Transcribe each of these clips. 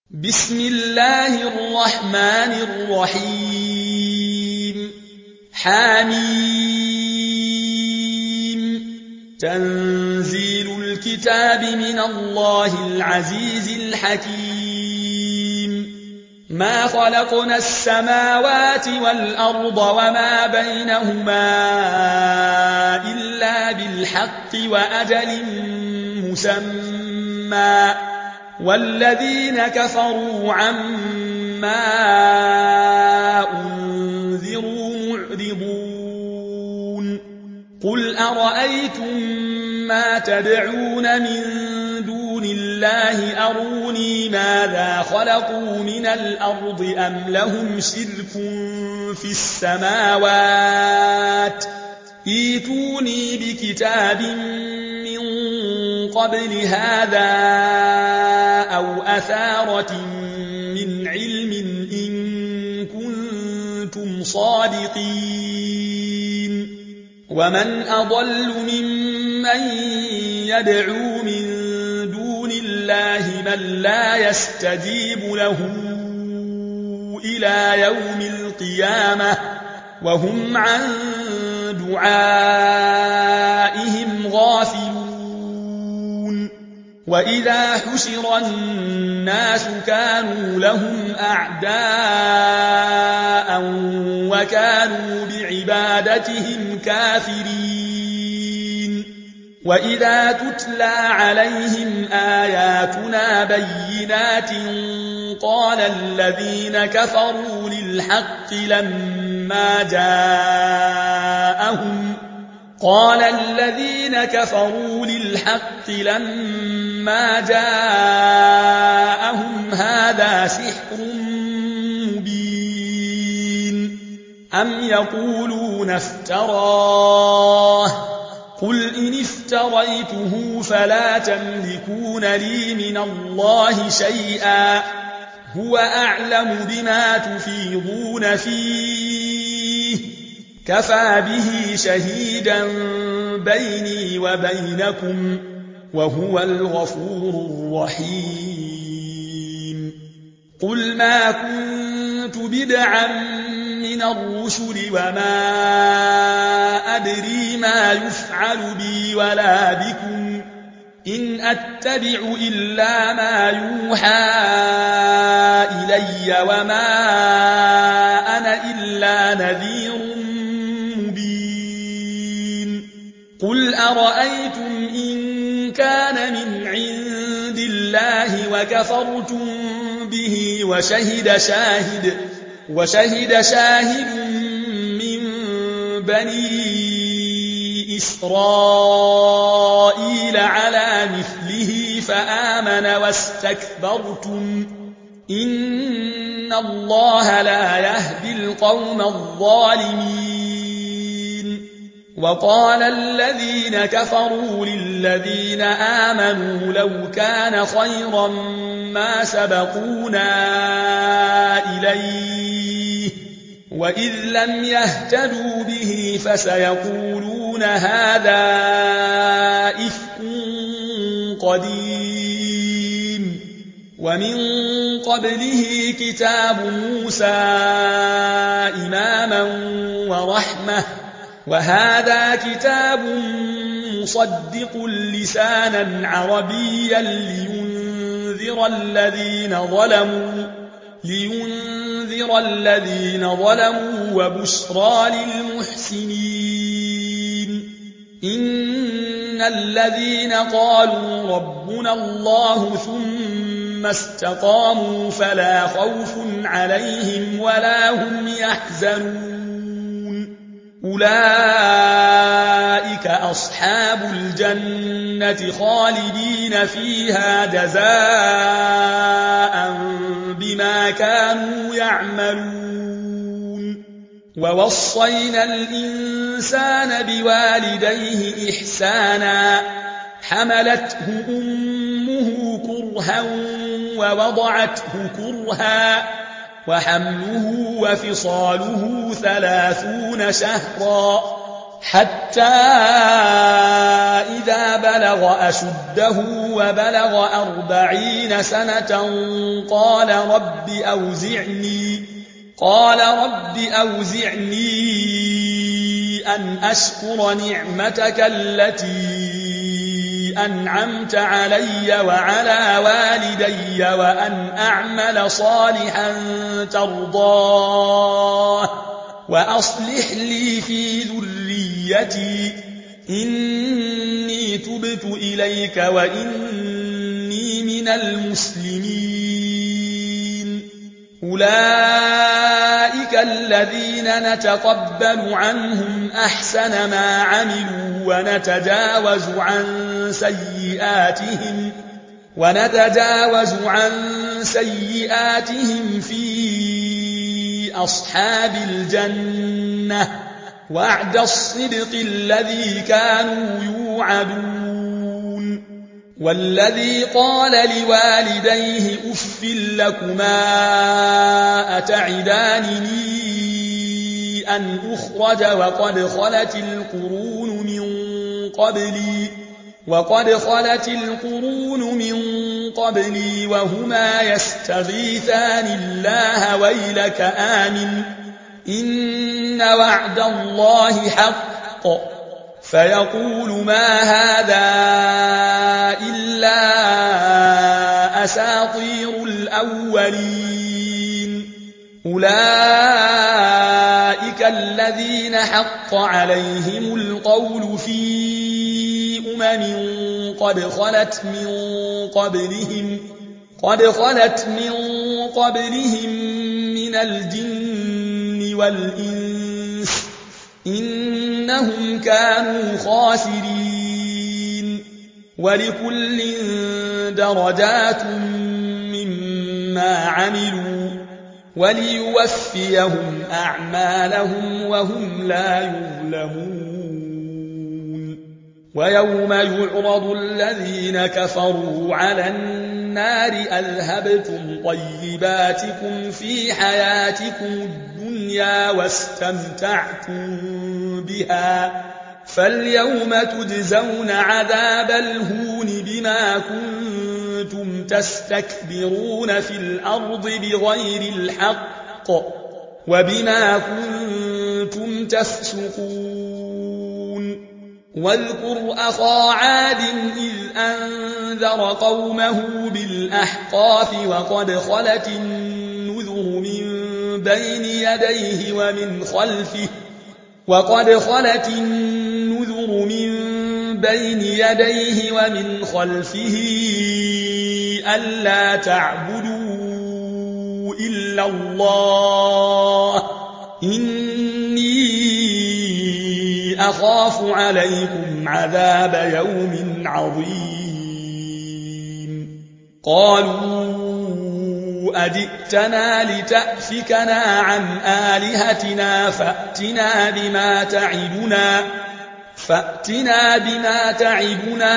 بسم الله الرحمن الرحيم حميم تنزيل الكتاب من الله العزيز الحكيم ما خلقنا السماوات والأرض وما بينهما إلا بالحق وأجل مسمى والذين كفروا عما أنذروا معرضون قل أرأيتم ما تدعون من دون الله أروني ماذا خلقوا من الأرض أم لهم شرك في السماوات ائتوني بكتاب من قبل هذا أو أثارة من علم إن كنتم صادقين ومن أضل ممن يدعو من دون الله من لا يستجيب له إلى يوم القيامة وهم عن دعائهم غافلون وإذا حشر الناس كانوا لهم أعداء وكانوا بعبادتهم كافرين وإذا تتلى عليهم آياتنا بينات قال الذين كفروا للحق لما جاءهم هذا سحر مبين أم يقولون افتراه قل إن افتريته فلا تملكون لي من الله شيئا هو أعلم بما تفيضون فيه كفى به شهيدا بيني وبينكم وهو الغفور الرحيم قل ما كنت بدعا من الرسل وما أدري ما يفعل بي ولا بكم إن أتبع إلا ما يوحى إلي وما أنا إلا نذير مبين قل أرأيتم إن كان من عند الله وكفرتم به وشهد شاهد من بني إسرائيل على مثله فآمن واستكبرتم إن الله لا يهدي القوم الظالمين وقال الذين كفروا للذين آمنوا لو كان خيرا ما سبقونا إليه وإذ لم يهتدوا به فسيقولون هذا إفك قديم ومن قبله كتاب موسى إماما ورحمة وهذا كتاب مصدق لسانا عربيا لينذر الذين ظلموا وبشرى للمحسنين إن الذين قالوا ربنا الله ثم استقاموا فلا خوف عليهم ولا هم يحزنون أولئك أصحاب الجنة خالدين فيها جزاء بما كانوا يعملون ووصينا الإنسان بوالديه إحسانا حملته أمه كرها ووضعته كرها وحمله وفصاله 30 شهرا حتى إذا بلغ أشده وبلغ 40 سنة قال رب أوزعني أن أشكر نعمتك التي أنعمت علي وعلى والدي وأن أعمل صالحا ترضاه وأصلح لي في ذريتي إني تبت إليك وإني من المسلمين. أولئك الذين نتقبل عنهم أحسن ما عملوا ونتجاوز عن سيئاتهم في أصحاب الجنة وعد الصدق الذي كانوا يوعدون. والذي قال لوالديه أف لكما أتعدانني أن أخرج وقد خلت القرون من قبلي وهما يستغيثان الله ويلك آمن إن وعد الله حق فيقول ما هذا إلا أساطير الأولين. أولئك الذين حق عليهم القول في قد خلت من قبلهم من الجن والإنس إنهم كانوا خاسرين. ولكل درجات مما عملوا وليوفيهم أعمالهم وهم لا يظلمون. ويوم يعرض الذين كفروا على النار أذهبتم طيباتكم في حياتكم الدنيا واستمتعتم بها فاليوم تجزون عذاب الهون بما كنتم تستكبرون في الأرض بغير الحق وبما كنتم تفسقون. واذكر أخا عاد إذ أنذر قومه بالأحقاف وقد خلت النذر من بين يديه ومن خلفه ألا تعبدوا إلا الله إني أخاف عليكم عذاب يوم عظيم. قالوا أجئتنا لتأفكنا عن آلهتنا فأتنا بما تعدنا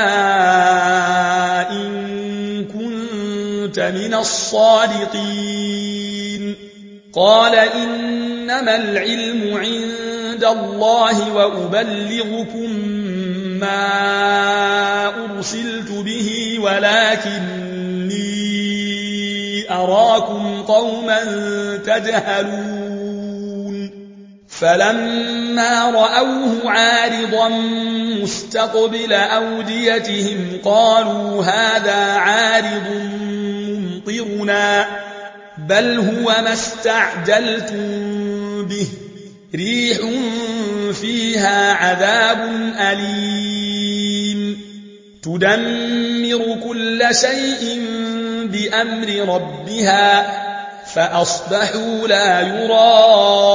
إن كنت من الصادقين. قال إنما العلم عند الله وأبلغكم ما أرسلت به ولكني أراكم قوما تجهلون. فلما رأوه عارضا مستقبل أوديتهم قالوا هذا عارض ممطرنا بل هو ما استعجلتم به ريح فيها عذاب أليم تدمر كل شيء بأمر ربها فأصبحوا لا يرى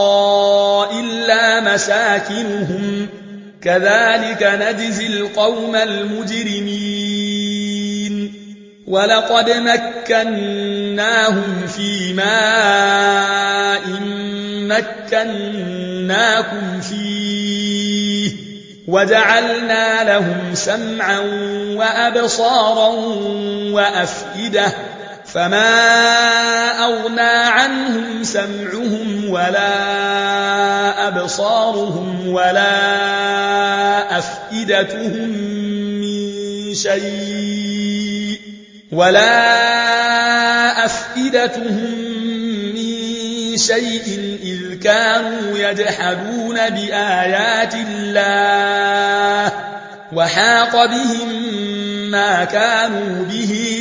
إلا مساكنهم كذلك نجزي القوم المجرمين. ولقد مكناهم في ماء مكناكم فيه وجعلنا لهم سمعا وأبصارا وأفئدة فما أغنى عنهم سمعهم ولا أبصارهم ولا أفئدتهم من شيء إذ كانوا يجحدون بآيات الله وحاق بهم ما كانوا به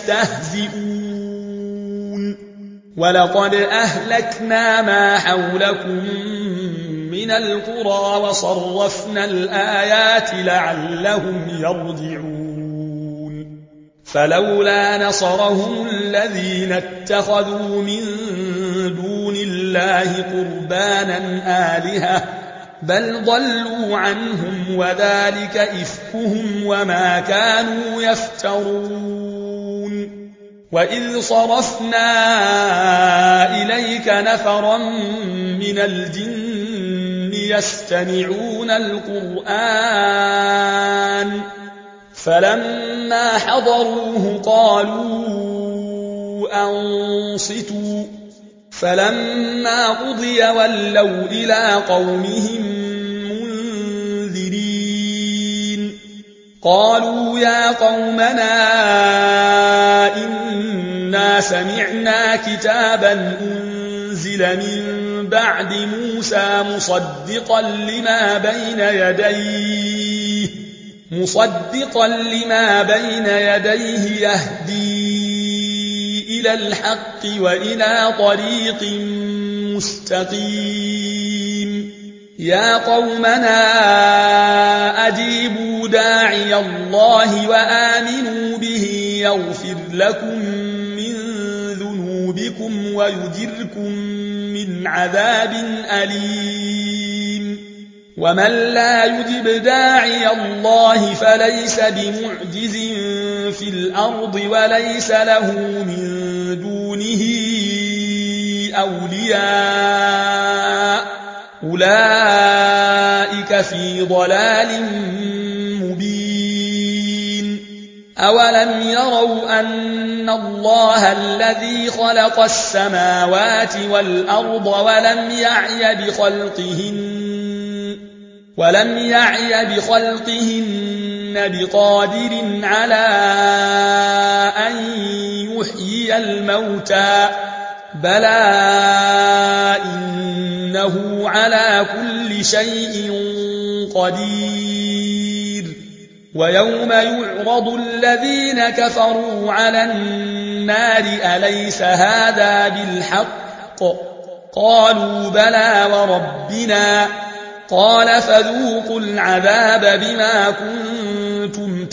يستهزئون ولقد أهلكنا ما حولكم من القرى وصرفنا الآيات لعلهم يرجعون فلولا نصرهم الذين اتخذوا من دون الله قربانا آلهة بل ضلوا عنهم وذلك إفكهم وما كانوا يفترون وإذ صرفنا إليك نفرا من الجن يستمعون القرآن فلما حضروه قالوا أنصتوا فلما قضي ولوا إلى قومهم منذرين قالوا يا قومنا إنا سمعنا كتابا أنزل من بعد موسى مصدقا لما بين يديه يهدي إلى الحق وإلى طريق مستقيم يا قومنا أجيبوا داعي الله وآمنوا به يغفر لكم من ذنوبكم ويجركم من عذاب أليم ومن لا يجب داعي الله فليس بمعجز في الأرض وليس له من دونه أولياء أولئك في ضلال مبين أولم يروا أن الله الذي خلق السماوات والأرض ولم يعي بخلقهن بقادر على أن يحيي الموتى بلى إنه على كل شيء قدير ويوم يعرض الذين كفروا على النار أليس هذا بالحق قالوا بلى وربنا قال فذوقوا العذاب بما كنتم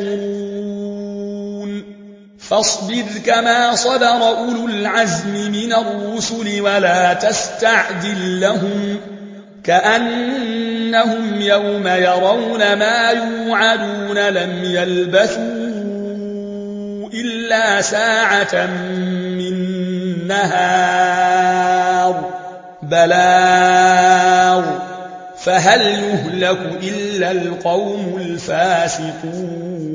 تكفرون فاصبر كما صبر أولو العزم من الرسل ولا تستعجل لهم كأنهم يوم يرون ما يوعدون لم يلبثوا إلا ساعة من نهار بلاغ فهل يهلك إلا القوم الفاسقون